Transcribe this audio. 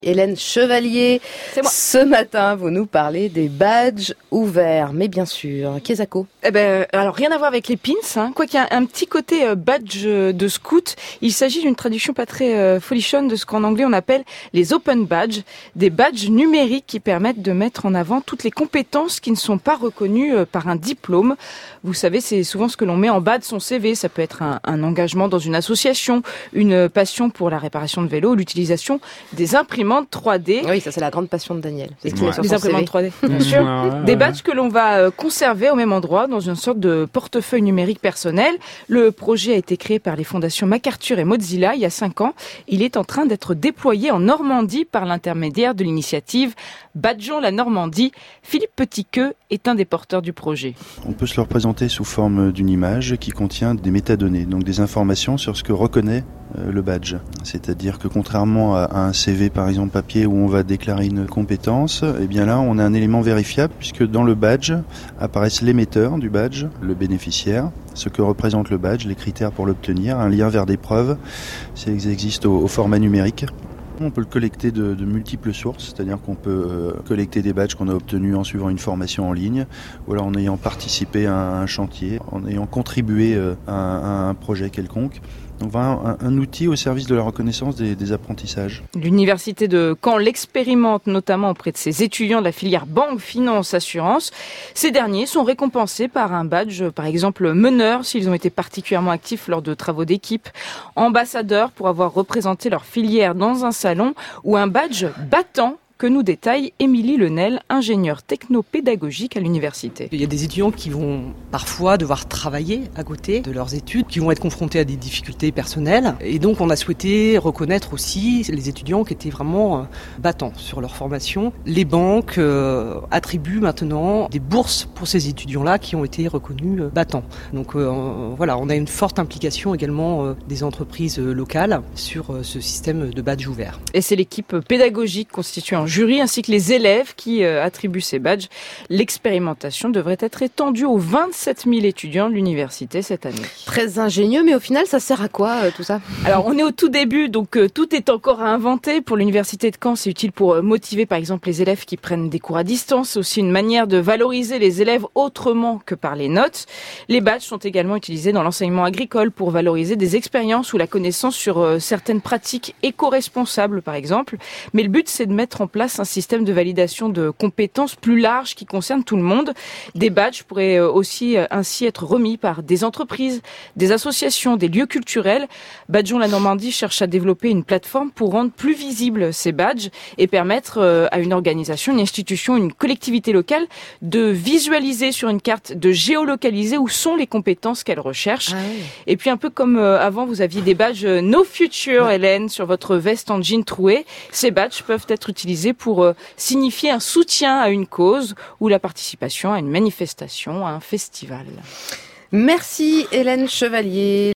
Hélène Chevalier, C'est moi. ce matin, vous nous parlez des badges ouverts, mais bien sûr, Kesako. Alors rien à voir avec les pins, quoi qu'il y a un petit côté badge de scout. Il s'agit d'une traduction pas très folichonne de ce qu'en anglais on appelle les open badges, des badges numériques qui permettent de mettre en avant toutes les compétences qui ne sont pas reconnues par un diplôme. Vous savez, c'est souvent ce que l'on met en bas de son CV. Ça peut être un engagement dans une association, une passion pour la réparation de vélo, l'utilisation des imprimantes 3D. Oui, ça c'est la grande passion de Daniel. C'est ce qu'il Les met sur son imprimantes CV. 3D, bien sûr. Des badges que l'on va conserver au même endroit dans une sorte de portefeuille numérique personnel. Le projet a été créé par les fondations MacArthur et Mozilla il y a 5 ans. Il est en train d'être déployé en Normandie par l'intermédiaire de l'initiative Badgeons la Normandie. Philippe Petitqueux est un des porteurs du projet. On peut se le représenter sous forme d'une image qui contient des métadonnées, donc des informations sur ce que reconnaît le badge. C'est-à-dire que contrairement à un CV par exemple papier où on va déclarer une compétence, eh bien là on a un élément vérifiable puisque dans le badge apparaissent l'émetteur du badge, le bénéficiaire, ce que représente le badge, les critères pour l'obtenir, un lien vers des preuves, s'ils existent au format numérique. On peut le collecter de multiples sources, c'est-à-dire qu'on peut collecter des badges qu'on a obtenus en suivant une formation en ligne, ou alors en ayant participé à un chantier, en ayant contribué à un projet quelconque. Donc voilà un outil au service de la reconnaissance des apprentissages. L'université de Caen l'expérimente notamment auprès de ses étudiants de la filière banque, finance, assurance. Ces derniers sont récompensés par un badge, par exemple meneur s'ils ont été particulièrement actifs lors de travaux d'équipe, ambassadeurs pour avoir représenté leur filière dans un salon ou un badge battant que nous détaille Émilie Lenel, ingénieure technopédagogique à l'université. Il y a des étudiants qui vont parfois devoir travailler à côté de leurs études, qui vont être confrontés à des difficultés personnelles. Et donc on a souhaité reconnaître aussi les étudiants qui étaient vraiment battants sur leur formation. Les banques attribuent maintenant des bourses pour ces étudiants-là qui ont été reconnus battants. Donc voilà, on a une forte implication également des entreprises locales sur ce système de badge ouvert. Et c'est l'équipe pédagogique constituée en jury ainsi que les élèves qui attribuent ces badges. L'expérimentation devrait être étendue aux 27 000 étudiants de l'université cette année. Très ingénieux, mais au final, ça sert à quoi tout ça ? Alors, on est au tout début, donc tout est encore à inventer. Pour l'université de Caen, c'est utile pour motiver, par exemple, les élèves qui prennent des cours à distance. C'est aussi une manière de valoriser les élèves autrement que par les notes. Les badges sont également utilisés dans l'enseignement agricole pour valoriser des expériences ou la connaissance sur certaines pratiques éco-responsables, par exemple. Mais le but, c'est de mettre en place un système de validation de compétences plus large qui concerne tout le monde. Des badges pourraient aussi ainsi être remis par des entreprises, des associations, des lieux culturels. Badgeons la Normandie cherche à développer une plateforme pour rendre plus visibles ces badges et permettre à une organisation, une institution, une collectivité locale de visualiser sur une carte, de géolocaliser où sont les compétences qu'elle recherche. Et puis un peu comme avant, vous aviez des badges No Future, Hélène, sur votre veste en jean troué. Ces badges peuvent être utilisés pour signifier un soutien à une cause ou la participation à une manifestation, à un festival. Merci Hélène Chevalier.